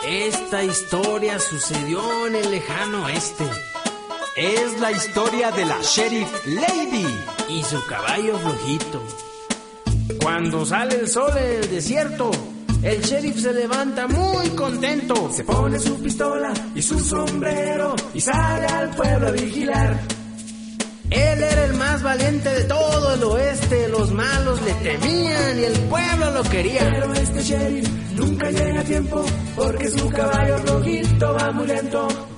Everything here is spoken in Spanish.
Esta historia sucedió en el lejano oeste. Es la historia de la Sheriff Lady y su caballo flojito. Cuando sale el sol en el desierto, el sheriff se levanta muy contento. Se pone su pistola y su sombrero y sale al pueblo a vigilar. Él era el más valiente de todo el oeste. Los malos le temían y el pueblo lo quería. Pero este sheriff nunca llega a tiempo porque su caballo flojito va muy lento.